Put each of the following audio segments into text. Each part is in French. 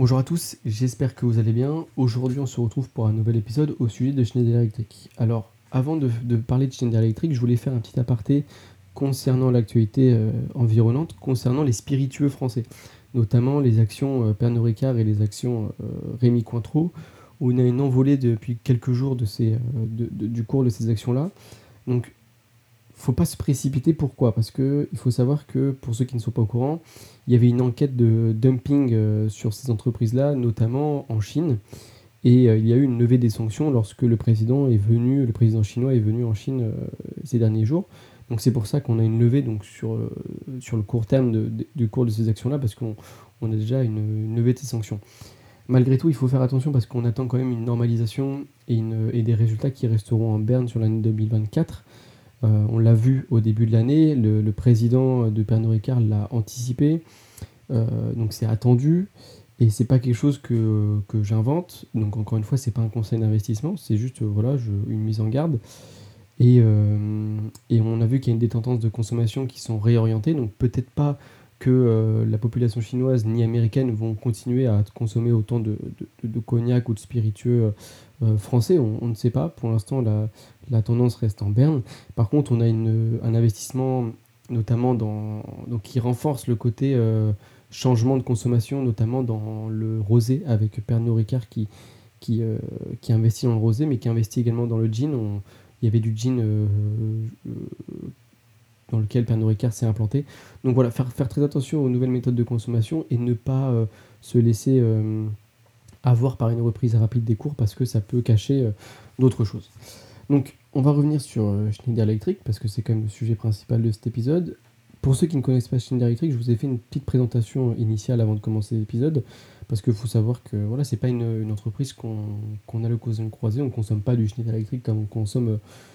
Bonjour à tous, j'espère que vous allez bien. Aujourd'hui, on se retrouve pour un nouvel épisode au sujet de Schneider Electric. Alors, avant de parler de Schneider Electric, je voulais faire un petit aparté concernant l'actualité environnante, concernant les spiritueux français, notamment les actions Pernod Ricard et les actions Rémy Cointreau, où on a une envolée depuis quelques jours du cours de ces actions-là. Donc, faut pas se précipiter. Pourquoi? Parce que il faut savoir que, pour ceux qui ne sont pas au courant, il y avait une enquête de dumping sur ces entreprises-là, notamment en Chine. Et il y a eu une levée des sanctions lorsque le président chinois est venu en Chine ces derniers jours. Donc c'est pour ça qu'on a une levée donc, sur le court terme du cours de ces actions-là, parce qu'on a déjà une levée de ces sanctions. Malgré tout, il faut faire attention parce qu'on attend quand même une normalisation et des résultats qui resteront en berne sur l'année 2024. On l'a vu au début de l'année, le président de Pernod Ricard l'a anticipé, donc c'est attendu et c'est pas quelque chose que j'invente. Donc encore une fois, c'est pas un conseil d'investissement, c'est juste voilà, une mise en garde. Et on a vu qu'il y a des tendances de consommation qui sont réorientées, donc peut-être pas que la population chinoise ni américaine vont continuer à consommer autant de cognac ou de spiritueux français, on ne sait pas. Pour l'instant, la tendance reste en berne. Par contre, on a un investissement notamment donc, qui renforce le côté changement de consommation, notamment dans le rosé, avec Pernod Ricard qui investit dans le rosé, mais qui investit également dans le gin. Il y avait du gin dans lequel Pernod Ricard s'est implanté. Donc voilà, faire très attention aux nouvelles méthodes de consommation et ne pas se laisser avoir par une reprise rapide des cours parce que ça peut cacher d'autres choses. Donc on va revenir sur Schneider Electric parce que c'est quand même le sujet principal de cet épisode. Pour ceux qui ne connaissent pas Schneider Electric, je vous ai fait une petite présentation initiale avant de commencer l'épisode parce qu'il faut savoir que voilà, c'est pas une entreprise qu'on a l'occasion de croiser. On ne consomme pas du Schneider Electric comme on consomme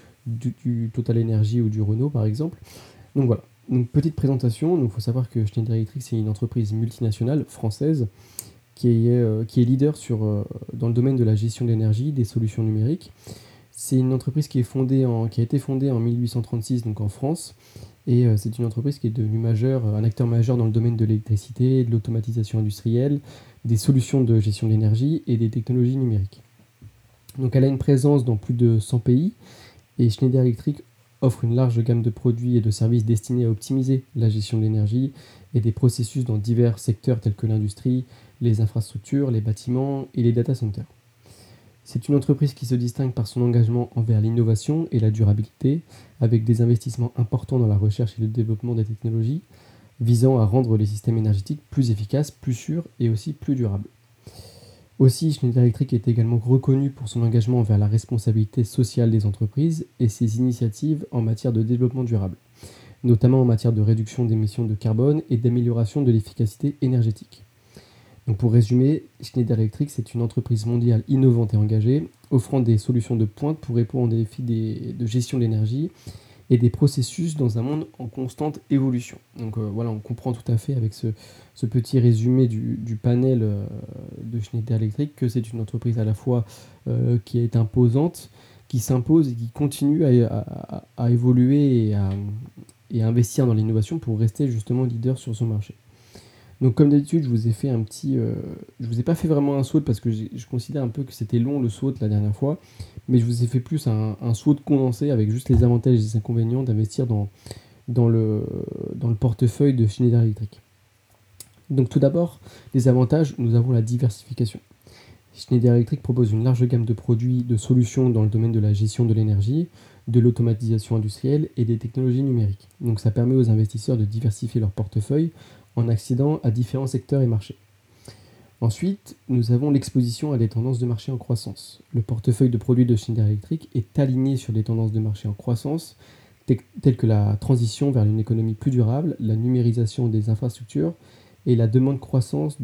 du Total Energy ou du Renault par exemple. Donc voilà, donc petite présentation. Donc il faut savoir que Schneider Electric c'est une entreprise multinationale française qui est leader dans le domaine de la gestion d'énergie, des solutions numériques. C'est une entreprise qui a été fondée en 1836 donc en France et c'est une entreprise qui est devenue un acteur majeur dans le domaine de l'électricité, de l'automatisation industrielle, des solutions de gestion de l'énergie et des technologies numériques. Donc elle a une présence dans plus de 100 pays et Schneider Electric offre une large gamme de produits et de services destinés à optimiser la gestion de l'énergie et des processus dans divers secteurs tels que l'industrie, les infrastructures, les bâtiments et les data centers. C'est une entreprise qui se distingue par son engagement envers l'innovation et la durabilité, avec des investissements importants dans la recherche et le développement des technologies, visant à rendre les systèmes énergétiques plus efficaces, plus sûrs et aussi plus durables. Aussi, Schneider Electric est également reconnu pour son engagement envers la responsabilité sociale des entreprises et ses initiatives en matière de développement durable, notamment en matière de réduction d'émissions de carbone et d'amélioration de l'efficacité énergétique. Donc pour résumer, Schneider Electric, c'est une entreprise mondiale innovante et engagée, offrant des solutions de pointe pour répondre aux défis de gestion de l'énergie et des processus dans un monde en constante évolution. Donc voilà, on comprend tout à fait avec ce petit résumé du panel de Schneider Electric que c'est une entreprise à la fois qui est imposante, qui s'impose et qui continue à évoluer et à investir dans l'innovation pour rester justement leader sur son marché. Donc comme d'habitude, je vous ai fait je vous ai pas fait vraiment un SWOT parce que je considère un peu que c'était long le SWOT la dernière fois, mais je vous ai fait plus un SWOT condensé avec juste les avantages et les inconvénients d'investir dans le, dans le portefeuille de Schneider Electric. Donc tout d'abord, les avantages, nous avons la diversification. Schneider Electric propose une large gamme de produits, de solutions dans le domaine de la gestion de l'énergie, de l'automatisation industrielle et des technologies numériques. Donc ça permet aux investisseurs de diversifier leur portefeuille en accédant à différents secteurs et marchés. Ensuite, nous avons l'exposition à des tendances de marché en croissance. Le portefeuille de produits de Schneider Electric est aligné sur des tendances de marché en croissance, telles que la transition vers une économie plus durable, la numérisation des infrastructures et la demande croissante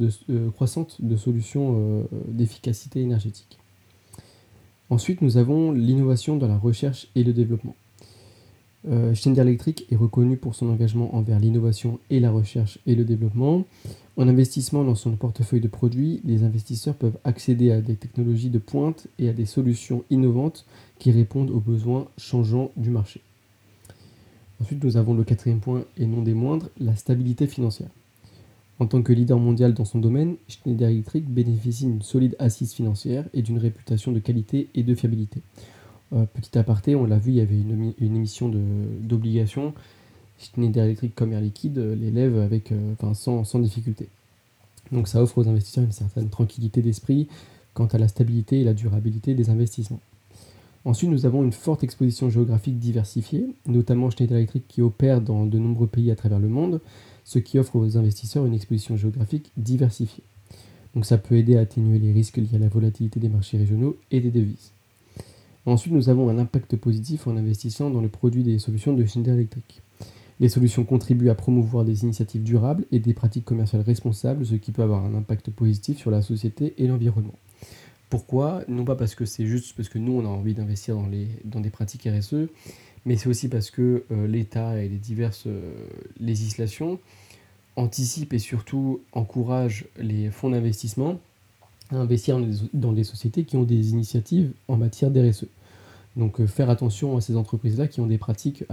de solutions d'efficacité énergétique. Ensuite, nous avons l'innovation dans la recherche et le développement. Schneider Electric est reconnu pour son engagement envers l'innovation et la recherche et le développement. En investissement dans son portefeuille de produits, les investisseurs peuvent accéder à des technologies de pointe et à des solutions innovantes qui répondent aux besoins changeants du marché. Ensuite, nous avons le quatrième point, et non des moindres, la stabilité financière. En tant que leader mondial dans son domaine, Schneider Electric bénéficie d'une solide assise financière et d'une réputation de qualité et de fiabilité. Petit aparté, on l'a vu, il y avait une émission d'obligations. Schneider Electric comme Air Liquide l'élève sans difficulté. Donc ça offre aux investisseurs une certaine tranquillité d'esprit quant à la stabilité et la durabilité des investissements. Ensuite, nous avons une forte exposition géographique diversifiée, notamment Schneider Electric qui opère dans de nombreux pays à travers le monde, ce qui offre aux investisseurs une exposition géographique diversifiée. Donc ça peut aider à atténuer les risques liés à la volatilité des marchés régionaux et des devises. Ensuite, nous avons un impact positif en investissant dans le produit des solutions de Schneider Electric. Les solutions contribuent à promouvoir des initiatives durables et des pratiques commerciales responsables, ce qui peut avoir un impact positif sur la société et l'environnement. Pourquoi? Non pas parce que c'est juste parce que nous, on a envie d'investir dans des pratiques RSE, mais c'est aussi parce que l'État et les diverses législations anticipent et surtout encouragent les fonds d'investissement à investir dans des sociétés qui ont des initiatives en matière d'RSE. Donc faire attention à ces entreprises-là qui ont des pratiques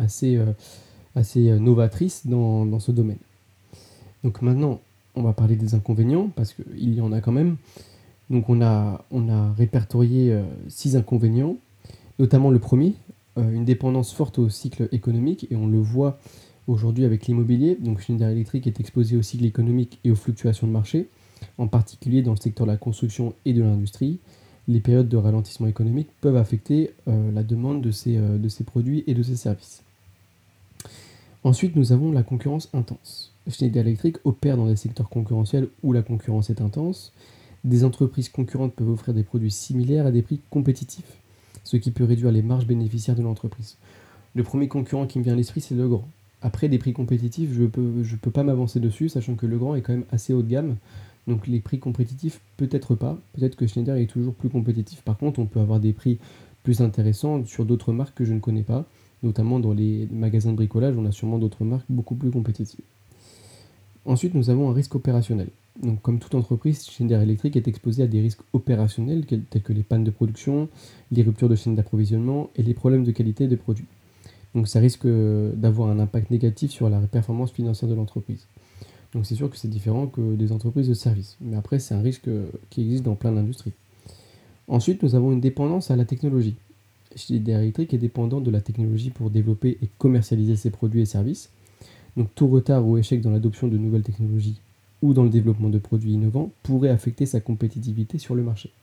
assez novatrices dans ce domaine. Donc maintenant, on va parler des inconvénients, parce qu'il y en a quand même. Donc on a répertorié 6 inconvénients, notamment le premier, une dépendance forte au cycle économique, et on le voit aujourd'hui avec l'immobilier. Donc Schneider Electric est exposé au cycle économique et aux fluctuations de marché, en particulier dans le secteur de la construction et de l'industrie. Les périodes de ralentissement économique peuvent affecter la demande de ces produits et de ces services. Ensuite, nous avons la concurrence intense. Schneider Electric opère dans des secteurs concurrentiels où la concurrence est intense. Des entreprises concurrentes peuvent offrir des produits similaires à des prix compétitifs, ce qui peut réduire les marges bénéficiaires de l'entreprise. Le premier concurrent qui me vient à l'esprit, c'est Legrand. Après, des prix compétitifs, je peux pas m'avancer dessus, sachant que Legrand est quand même assez haut de gamme. Donc les prix compétitifs, peut-être pas. Peut-être que Schneider est toujours plus compétitif. Par contre, on peut avoir des prix plus intéressants sur d'autres marques que je ne connais pas. Notamment dans les magasins de bricolage, on a sûrement d'autres marques beaucoup plus compétitives. Ensuite, nous avons un risque opérationnel. Donc, comme toute entreprise, Schneider Electric est exposée à des risques opérationnels tels que les pannes de production, les ruptures de chaîne d'approvisionnement et les problèmes de qualité des produits. Donc, ça risque d'avoir un impact négatif sur la performance financière de l'entreprise. Donc, c'est sûr que c'est différent que des entreprises de services. Mais après, c'est un risque qui existe dans plein d'industries. Ensuite, nous avons une dépendance à la technologie. Schneider Electric est dépendant de la technologie pour développer et commercialiser ses produits et services. Donc tout retard ou échec dans l'adoption de nouvelles technologies ou dans le développement de produits innovants pourrait affecter sa compétitivité sur le marché.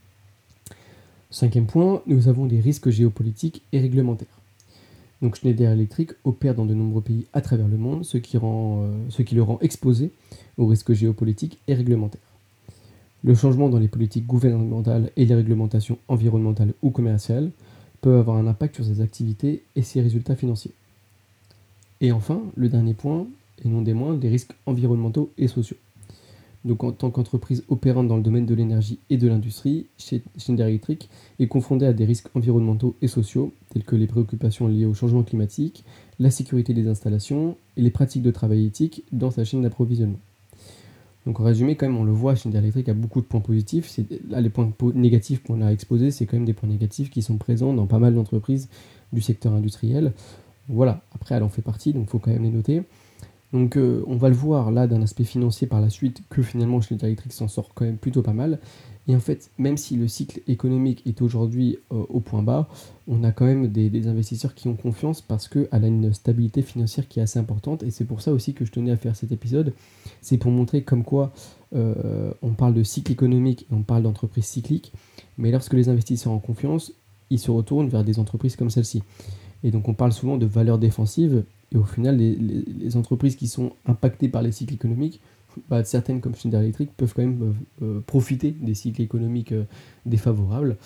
Cinquième point, nous avons des risques géopolitiques et réglementaires. Donc Schneider Electric opère dans de nombreux pays à travers le monde, ce qui le rend exposé aux risques géopolitiques et réglementaires. Le changement dans les politiques gouvernementales et les réglementations environnementales ou commerciales peut avoir un impact sur ses activités et ses résultats financiers. Et enfin, le dernier point, et non des moindres, des risques environnementaux et sociaux. Donc en tant qu'entreprise opérante dans le domaine de l'énergie et de l'industrie, Schneider Electric est confrontée à des risques environnementaux et sociaux, tels que les préoccupations liées au changement climatique, la sécurité des installations et les pratiques de travail éthique dans sa chaîne d'approvisionnement. Donc en résumé, quand même, on le voit, Schneider Electric a beaucoup de points positifs. Là, les points négatifs qu'on a exposés, c'est quand même des points négatifs qui sont présents dans pas mal d'entreprises du secteur industriel. Voilà, après elle en fait partie, donc il faut quand même les noter. Donc on va le voir là d'un aspect financier par la suite que finalement Schneider Electric s'en sort quand même plutôt pas mal. Et en fait, même si le cycle économique est aujourd'hui au point bas, on a quand même des investisseurs qui ont confiance parce qu'elle a une stabilité financière qui est assez importante. Et c'est pour ça aussi que je tenais à faire cet épisode. C'est pour montrer comme quoi on parle de cycle économique et on parle d'entreprise cyclique. Mais lorsque les investisseurs ont confiance, ils se retournent vers des entreprises comme celle-ci. Et donc on parle souvent de valeurs défensives, et au final, les entreprises qui sont impactées par les cycles économiques, certaines comme Schneider Electric peuvent quand même profiter des cycles économiques défavorables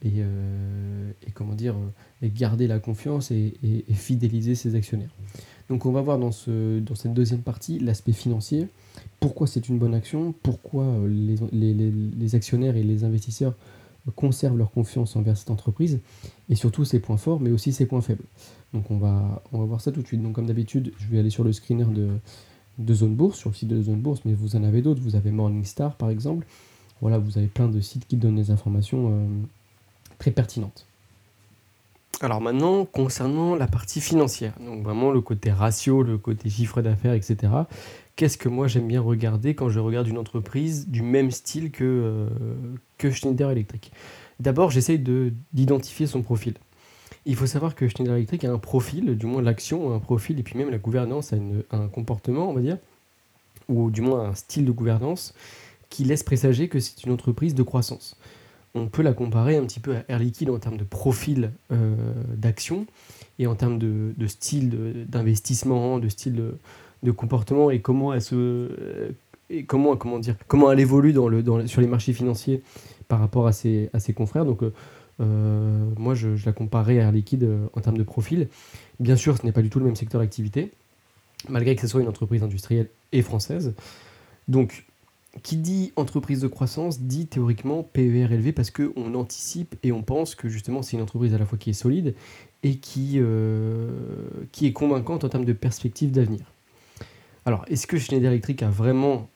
et comment dire, et garder la confiance et fidéliser ses actionnaires. Donc on va voir dans cette deuxième partie l'aspect financier, pourquoi c'est une bonne action, pourquoi les actionnaires et les investisseurs conservent leur confiance envers cette entreprise, et surtout ses points forts, mais aussi ses points faibles. Donc on va voir ça tout de suite. Donc comme d'habitude, je vais aller sur le screener de Zone Bourse, sur le site de Zone Bourse, mais vous en avez d'autres. Vous avez Morningstar par exemple. Voilà, vous avez plein de sites qui donnent des informations très pertinentes. Alors maintenant, concernant la partie financière, donc vraiment le côté ratio, le côté chiffre d'affaires, etc. qu'est-ce que moi j'aime bien regarder quand je regarde une entreprise du même style que Schneider Electric? D'abord, j'essaye d'identifier son profil. Il faut savoir que Schneider Electric a un profil, du moins l'action a un profil, et puis même la gouvernance a un comportement, on va dire, ou du moins un style de gouvernance qui laisse présager que c'est une entreprise de croissance. On peut la comparer un petit peu à Air Liquide en termes de profil d'action et en termes de style d'investissement, de style de comportement et comment elle et comment elle évolue sur les marchés financiers par rapport à ses confrères. Donc moi je la comparais à Air Liquide en termes de profil. Bien sûr, ce n'est pas du tout le même secteur d'activité, malgré que ce soit une entreprise industrielle et française. Donc qui dit entreprise de croissance dit théoriquement PER élevé parce qu'on anticipe et on pense que justement c'est une entreprise à la fois qui est solide et qui est convaincante en termes de perspective d'avenir. Alors, est-ce que Schneider Electric a vraiment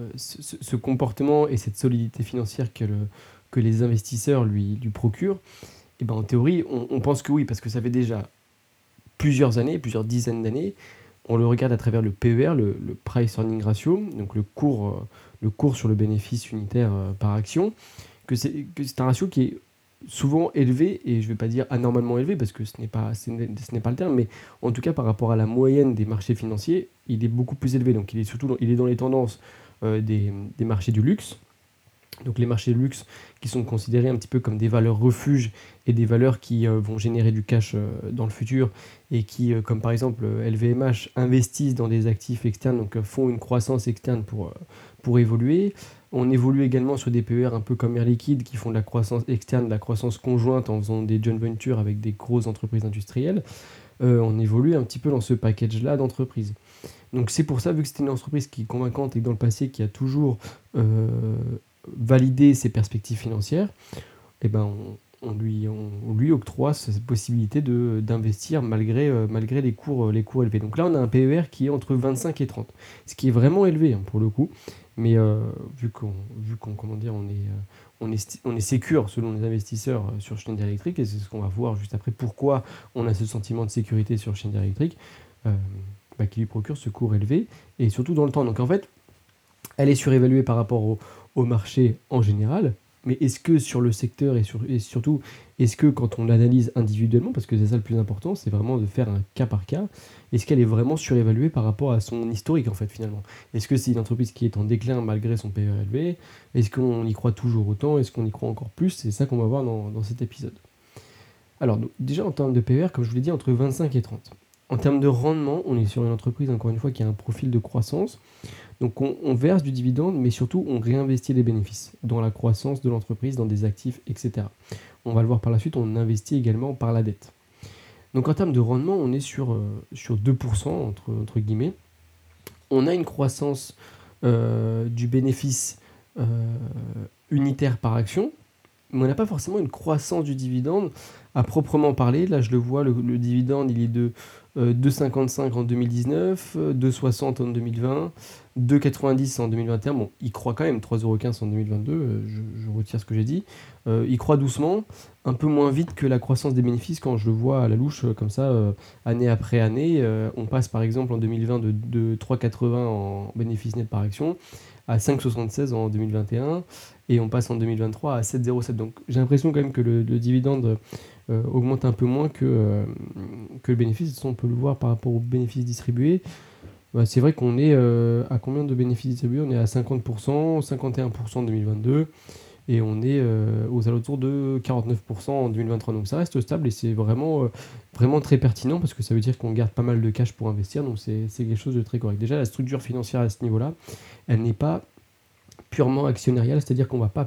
ce comportement et cette solidité financière que les investisseurs lui procurent? Eh ben, en théorie, on pense que oui, parce que ça fait déjà plusieurs années, plusieurs dizaines d'années, on le regarde à travers le PER, le Price Earning Ratio, donc le cours sur le bénéfice unitaire par action, que c'est un ratio qui est souvent élevé, et je ne vais pas dire anormalement élevé, parce que ce n'est pas le terme, mais en tout cas par rapport à la moyenne des marchés financiers, il est beaucoup plus élevé. Donc il est dans les tendances des marchés du luxe. Donc les marchés de luxe qui sont considérés un petit peu comme des valeurs refuges et des valeurs qui vont générer du cash dans le futur et qui, comme par exemple LVMH, investissent dans des actifs externes, donc font une croissance externe pour évoluer. On évolue également sur des PER un peu comme Air Liquide qui font de la croissance externe, de la croissance conjointe en faisant des joint ventures avec des grosses entreprises industrielles. On évolue un petit peu dans ce package-là d'entreprises. Donc c'est pour ça, vu que c'était une entreprise qui est convaincante et dans le passé qui a toujours euh, validé ses perspectives financières, eh ben on lui octroie cette possibilité d'investir malgré les cours élevés. Donc là, on a un PER qui est entre 25 et 30, ce qui est vraiment élevé hein, pour le coup. Mais vu qu'on comment dire, on est sécure selon les investisseurs sur Schneider Electric, et c'est ce qu'on va voir juste après, pourquoi on a ce sentiment de sécurité sur Schneider Electric, euh, qui lui procure ce cours élevé, et surtout dans le temps. Donc en fait, elle est surévaluée par rapport au marché en général, mais est-ce que sur le secteur et surtout, est-ce que quand on l'analyse individuellement, parce que c'est ça le plus important, c'est vraiment de faire un cas par cas, est-ce qu'elle est vraiment surévaluée par rapport à son historique en fait finalement? Est-ce que c'est une entreprise qui est en déclin malgré son PE élevé? Est-ce qu'on y croit toujours autant? Est-ce qu'on y croit encore plus? C'est ça qu'on va voir dans cet épisode. Alors donc, déjà en termes de PER, comme je vous l'ai dit, entre 25 et 30. En termes de rendement, on est sur une entreprise, encore une fois, qui a un profil de croissance. Donc on verse du dividende, mais surtout on réinvestit les bénéfices dans la croissance de l'entreprise, dans des actifs, etc. On va le voir par la suite, on investit également par la dette. Donc en termes de rendement, on est sur 2% entre guillemets. On a une croissance du bénéfice euh, unitaire par action, mais on n'a pas forcément une croissance du dividende à proprement parler. Là, je le vois, le dividende, il est de 2,55 en 2019, 2,60 en 2020, 2,90 en 2021. Bon, il croît quand même, 3,15 € en 2022, je retire ce que j'ai dit. Il croît doucement, un peu moins vite que la croissance des bénéfices quand je le vois à la louche, comme ça, année après année. On passe par exemple en 2020 de 3,80 en bénéfice net par action à 5,76 en 2021 et on passe en 2023 à 7,07. Donc j'ai l'impression quand même que le dividende augmente un peu moins que le bénéfice. On peut le voir par rapport aux bénéfices distribués. Bah, c'est vrai qu'on est à combien de bénéfices distribués? On est à 50%, 51% en 2022 et on est aux alentours de 49% en 2023. Donc ça reste stable et c'est vraiment très pertinent parce que ça veut dire qu'on garde pas mal de cash pour investir. Donc c'est quelque chose de très correct. Déjà, la structure financière à ce niveau-là, elle n'est pas purement actionnariale, c'est-à-dire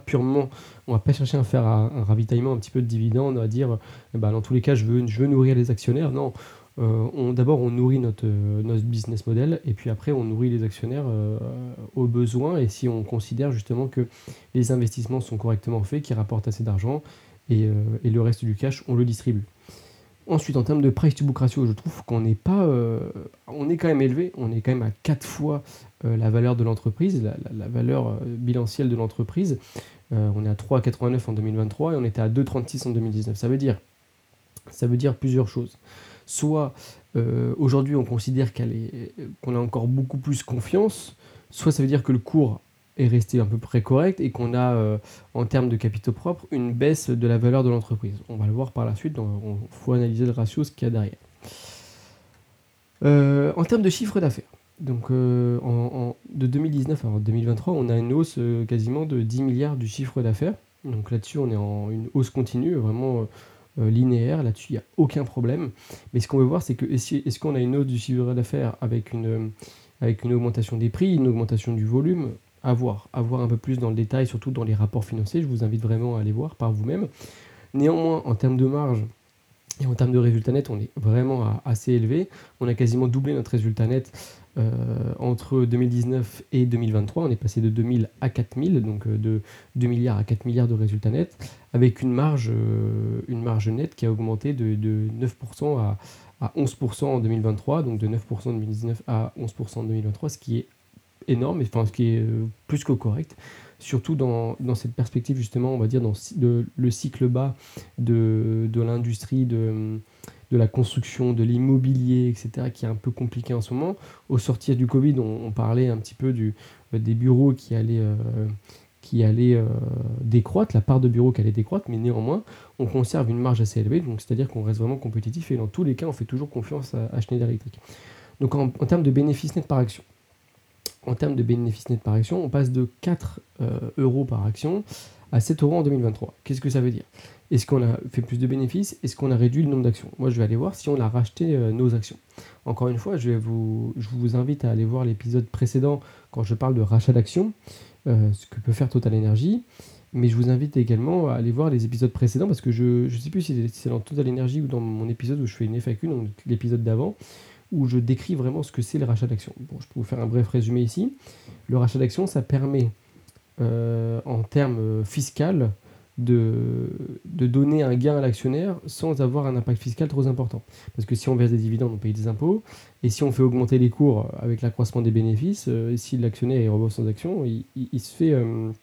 on va pas chercher à faire un ravitaillement un petit peu de dividendes, on va dire, dans tous les cas, je veux nourrir les actionnaires. Non, d'abord, on nourrit notre business model, et puis après, on nourrit les actionnaires aux besoins, et si on considère justement que les investissements sont correctement faits, qu'ils rapportent assez d'argent, et le reste du cash, on le distribue. Ensuite, en termes de price to book ratio, je trouve qu'on n'est pas. On est quand même élevé, on est quand même à 4 fois la valeur de l'entreprise, la valeur bilancielle de l'entreprise. On est à 3,89 en 2023 et on était à 2,36 en 2019. Ça veut dire plusieurs choses. Soit Aujourd'hui, on considère qu'on a encore beaucoup plus confiance. Soit ça veut dire que le cours est resté à peu près correct et qu'on a, en termes de capitaux propres, une baisse de la valeur de l'entreprise. On va le voir par la suite, donc il faut analyser le ratio, ce qu'il y a derrière. En termes de chiffre d'affaires, donc de 2019 à 2023, on a une hausse quasiment de 10 milliards du chiffre d'affaires. Donc là-dessus, on est en une hausse continue, vraiment linéaire. Là-dessus, il n'y a aucun problème. Mais ce qu'on veut voir, c'est que est-ce qu'on a une hausse du chiffre d'affaires avec une augmentation des prix, une augmentation du volume? À voir un peu plus dans le détail, surtout dans les rapports financiers. Je vous invite vraiment à aller voir par vous-même. Néanmoins, en termes de marge, et en termes de résultat net, on est vraiment assez élevé. On a quasiment doublé notre résultat net entre 2019 et 2023. On est passé de 2000 à 4000, donc de 2 milliards à 4 milliards de résultats nets, avec une marge nette qui a augmenté de 9% à 11% en 2023, donc de 9% en 2019 à 11% en 2023, ce qui est énorme, enfin ce qui est plus que correct, surtout dans cette perspective justement, on va dire, dans le cycle bas de l'industrie, de la construction, de l'immobilier, etc., qui est un peu compliqué en ce moment. Au sortir du Covid, on parlait un petit peu des bureaux qui allaient décroître, la part de bureaux qui allait décroître, mais néanmoins, on conserve une marge assez élevée, donc c'est-à-dire qu'on reste vraiment compétitif, et dans tous les cas, on fait toujours confiance à Schneider Electric. Donc en termes de bénéfices nets par action, par action, on passe de 4 euros par action à 7 euros en 2023. Qu'est-ce que ça veut dire? Est-ce qu'on a fait plus de bénéfices? Est-ce qu'on a réduit le nombre d'actions? Moi, je vais aller voir si on a racheté nos actions. Encore une fois, je vous invite à aller voir l'épisode précédent quand je parle de rachat d'actions, ce que peut faire Total Energy. Mais je vous invite également à aller voir les épisodes précédents parce que je ne sais plus si c'est dans Total Energy ou dans mon épisode où je fais une FAQ, donc l'épisode d'avant, où je décris vraiment ce que c'est le rachat d'actions. Bon, je peux vous faire un bref résumé ici. Le rachat d'actions, ça permet, en termes fiscal, de donner un gain à l'actionnaire sans avoir un impact fiscal trop important. Parce que si on verse des dividendes, on paye des impôts. Et si on fait augmenter les cours avec l'accroissement des bénéfices, si l'actionnaire est revend ses actions, il se fait,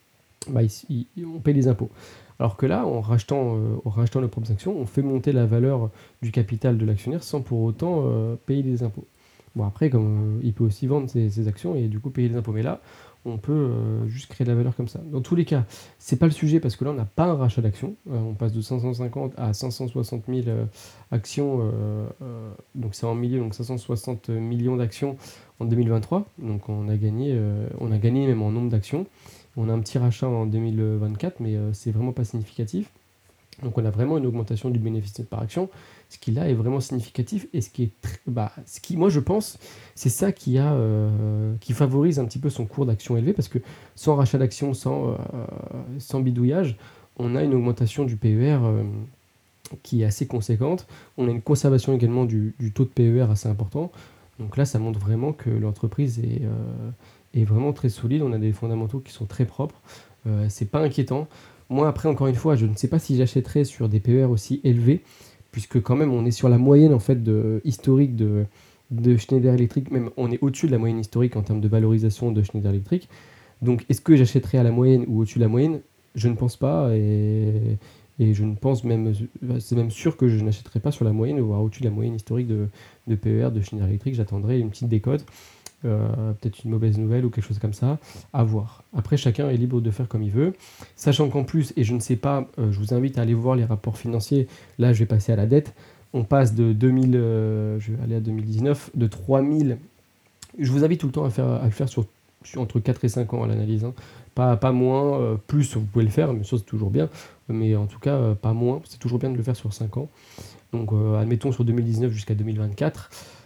on paye des impôts. Alors que là, en rachetant nos propres actions, on fait monter la valeur du capital de l'actionnaire sans pour autant payer des impôts. Bon, après, comme il peut aussi vendre ses actions et du coup payer des impôts. Mais là, on peut juste créer de la valeur comme ça. Dans tous les cas, c'est pas le sujet parce que là, on n'a pas un rachat d'actions. On passe de 550 à 560 000 actions. Donc c'est en milliers, donc 560 millions d'actions en 2023. Donc on a gagné même en nombre d'actions. On a un petit rachat en 2024, mais c'est vraiment pas significatif. Donc on a vraiment une augmentation du bénéfice net par action, ce qui là est vraiment significatif et ce qui moi je pense c'est ça qui favorise un petit peu son cours d'action élevé parce que sans rachat d'actions, sans bidouillage, on a une augmentation du PER qui est assez conséquente. On a une conservation également du taux de PER assez important. Donc là ça montre vraiment que l'entreprise est vraiment très solide. On a des fondamentaux qui sont très propres. C'est pas inquiétant. Moi, après, encore une fois, je ne sais pas si j'achèterais sur des PER aussi élevés, puisque quand même, on est sur la moyenne en fait historique de Schneider Electric. Même, on est au-dessus de la moyenne historique en termes de valorisation de Schneider Electric. Donc, est-ce que j'achèterais à la moyenne ou au-dessus de la moyenne? Je ne pense pas, et je ne pense même, c'est même sûr que je n'achèterai pas sur la moyenne, voire au-dessus de la moyenne historique de PER de Schneider Electric. J'attendrai une petite décote. Peut-être une mauvaise nouvelle ou quelque chose comme ça, à voir. Après, chacun est libre de faire comme il veut, sachant qu'en plus, et je ne sais pas, je vous invite à aller voir les rapports financiers, là je vais passer à la dette, on passe de 2000, je vais aller à 2019, de 3000, je vous invite tout le temps à le faire entre 4 et 5 ans à l'analyse, hein. Pas moins, plus vous pouvez le faire, mais ça c'est toujours bien, mais en tout cas pas moins, c'est toujours bien de le faire sur 5 ans. Donc admettons sur 2019 jusqu'à 2024.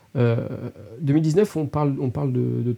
2019, on parle de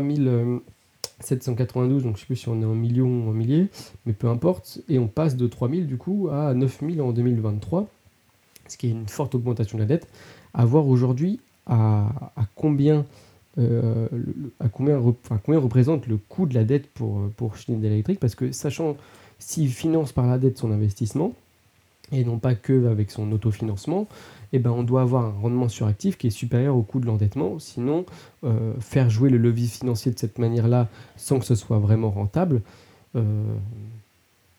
3792, donc je ne sais plus si on est en millions ou en milliers, mais peu importe, et on passe de 3000 du coup à 9000 en 2023, ce qui est une forte augmentation de la dette. À voir aujourd'hui à combien, combien représente le coût de la dette pour Schneider Electric, parce que sachant s'il finance par la dette son investissement, et non pas que avec son autofinancement, eh ben, on doit avoir un rendement sur actif qui est supérieur au coût de l'endettement. Sinon, faire jouer le levier financier de cette manière-là, sans que ce soit vraiment rentable, euh,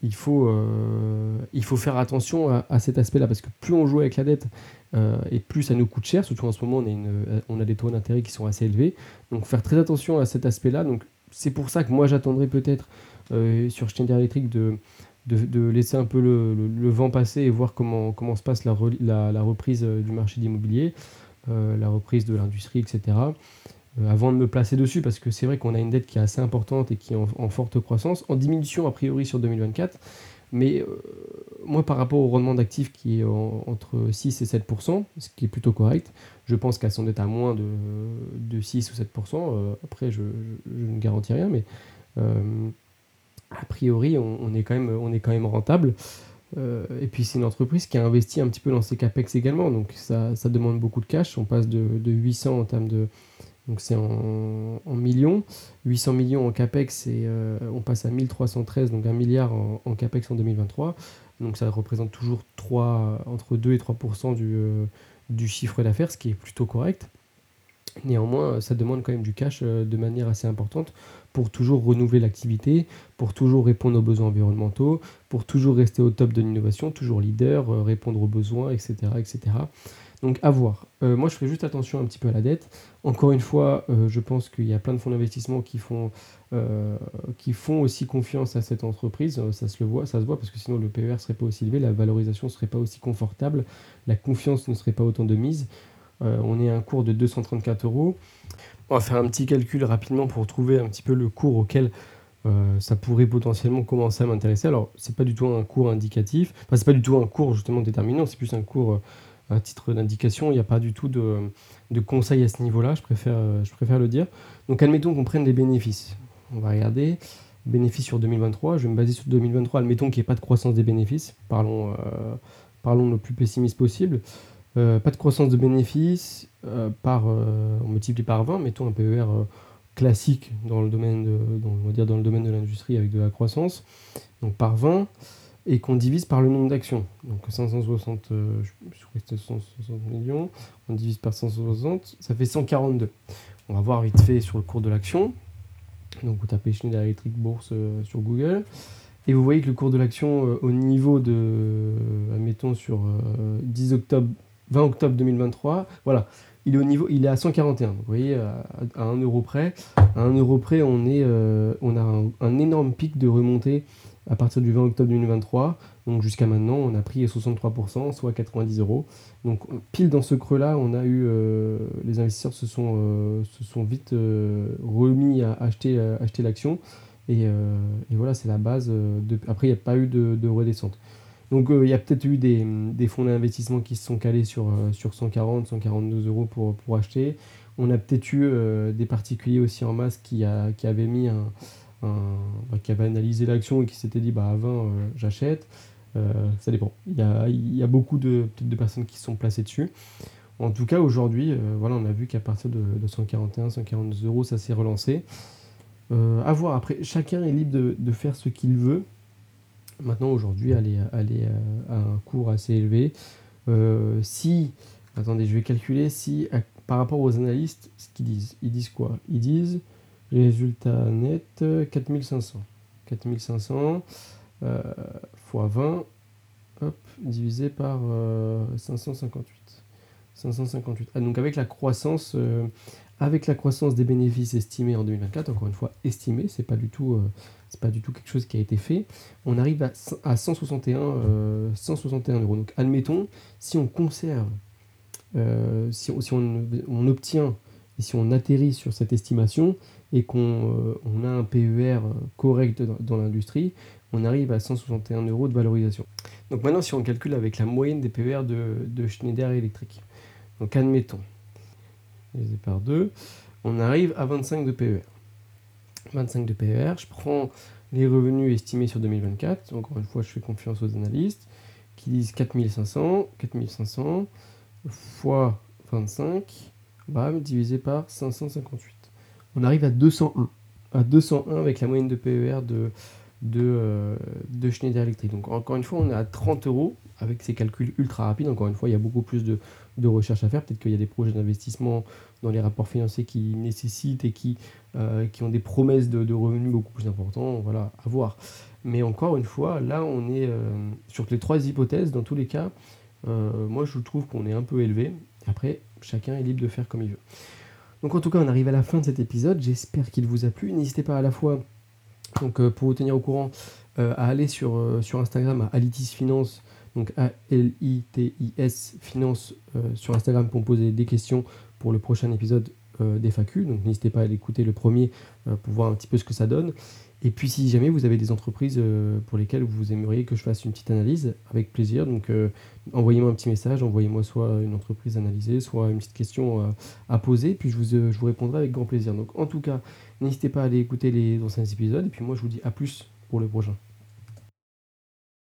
il faut faire attention à cet aspect-là, parce que plus on joue avec la dette, et plus ça nous coûte cher, surtout en ce moment, on a des taux d'intérêt qui sont assez élevés. Donc faire très attention à cet aspect-là. Donc c'est pour ça que moi j'attendrai peut-être sur Schneider Electric de laisser un peu le vent passer et voir comment se passe la reprise du marché de l'immobilier, la reprise de l'industrie, etc. Avant de me placer dessus, parce que c'est vrai qu'on a une dette qui est assez importante et qui est en forte croissance, en diminution a priori sur 2024, mais moi par rapport au rendement d'actifs qui est entre 6 et 7%, ce qui est plutôt correct, je pense qu'elle s'endette à moins de 6 ou 7%, après je ne garantis rien, mais euh, a priori on est quand même rentable. Et puis c'est une entreprise qui a investi un petit peu dans ses capex également, donc ça demande beaucoup de cash, on passe de 800 en termes de, donc c'est en millions, 800 millions en CAPEX et on passe à 1313, donc 1 milliard en CAPEX en 2023. Donc ça représente toujours entre 2 et 3% du chiffre d'affaires, ce qui est plutôt correct. Néanmoins, ça demande quand même du cash de manière assez importante pour toujours renouveler l'activité, pour toujours répondre aux besoins environnementaux, pour toujours rester au top de l'innovation, toujours leader, répondre aux besoins, etc., etc. Donc à voir. Moi, je ferai juste attention un petit peu à la dette. Encore une fois, je pense qu'il y a plein de fonds d'investissement qui font aussi confiance à cette entreprise. Ça se voit parce que sinon le PER ne serait pas aussi élevé, la valorisation ne serait pas aussi confortable, la confiance ne serait pas autant de mise. On est à un cours de 234 euros. On va faire un petit calcul rapidement pour trouver un petit peu le cours auquel ça pourrait potentiellement commencer à m'intéresser. Alors, c'est pas du tout un cours indicatif, enfin, c'est pas du tout un cours justement déterminant, c'est plus un cours à titre d'indication. Il n'y a pas du tout de conseil à ce niveau-là, je préfère le dire. Donc, admettons qu'on prenne les bénéfices. On va regarder. Bénéfices sur 2023, je vais me baser sur 2023. Admettons qu'il n'y ait pas de croissance des bénéfices. Parlons le plus pessimiste possible. Pas de croissance de bénéfices, on multiplie par 20, mettons un PER classique dans le domaine on va dire dans le domaine de l'industrie avec de la croissance, donc par 20, et qu'on divise par le nombre d'actions. Donc 560, je crois que c'était 160 millions, on divise par 160, ça fait 142. On va voir vite fait sur le cours de l'action. Donc vous tapez Schneider Electric Bourse sur Google. Et vous voyez que le cours de l'action au niveau admettons sur 10 octobre, 20 octobre 2023, voilà, il est à 141. Vous voyez, à 1 euro près. À 1 euro près, on a un énorme pic de remontée à partir du 20 octobre 2023. Donc jusqu'à maintenant, on a pris 63%, soit 90 euros. Donc pile dans ce creux-là, les investisseurs se sont vite remis à acheter l'action. Et voilà, c'est la base. Après, il n'y a pas eu de redescente. Donc, il y a peut-être eu des fonds d'investissement qui se sont calés sur 140, 142 euros pour acheter. On a peut-être eu des particuliers aussi en masse qui avaient qui avaient analysé l'action et qui s'étaient dit, bah, à 20, j'achète. Ça dépend. Il y a beaucoup peut-être de personnes qui se sont placées dessus. En tout cas, aujourd'hui, voilà, on a vu qu'à partir de 141, 142 euros, ça s'est relancé. À voir. Après, chacun est libre de faire ce qu'il veut. Maintenant, aujourd'hui, aller à un cours assez élevé. Si, attendez, je vais calculer si, par rapport aux analystes, ce qu'ils disent. Ils disent quoi? Ils disent résultat net 4500. 4500 fois 20, hop, divisé par 558. 558. Ah, donc avec la croissance des bénéfices estimés en 2024, encore une fois estimé, c'est pas du tout quelque chose qui a été fait, on arrive à 161 euros. Donc admettons, si on conserve, si on obtient et si on atterrit sur cette estimation et qu'on a un PER correct dans l'industrie, on arrive à 161 euros de valorisation. Donc maintenant, si on calcule avec la moyenne des PER de Schneider Electric, donc admettons, divisé par 2, on arrive à 25 de PER. 25 de PER, je prends les revenus estimés sur 2024, encore une fois je fais confiance aux analystes, qui disent 4500 fois 25, bam, divisé par 558. On arrive à 201. À 201 avec la moyenne de PER de Schneider Electric. Donc encore une fois, on est à 30 euros avec ces calculs ultra rapides. Encore une fois, il y a beaucoup plus de recherche à faire. Peut-être qu'il y a des projets d'investissement dans les rapports financiers qui nécessitent et qui ont des promesses de revenus beaucoup plus importants. Voilà, à voir. Mais encore une fois, là, on est sur les 3 hypothèses. Dans tous les cas, moi, je trouve qu'on est un peu élevé. Après, chacun est libre de faire comme il veut. Donc en tout cas, on arrive à la fin de cet épisode. J'espère qu'il vous a plu. N'hésitez pas à la fois, donc, pour vous tenir au courant, à aller sur Instagram à Alitis Finance, donc ALITIS Finance sur Instagram pour me poser des questions pour le prochain épisode des FAQ. Donc n'hésitez pas à aller écouter le premier pour voir un petit peu ce que ça donne. Et puis si jamais vous avez des entreprises pour lesquelles vous aimeriez que je fasse une petite analyse, avec plaisir. Donc envoyez-moi un petit message, envoyez-moi soit une entreprise analysée, soit une petite question à poser, puis je vous répondrai avec grand plaisir. Donc en tout cas, n'hésitez pas à aller écouter les anciens épisodes, et puis moi je vous dis à plus pour le prochain.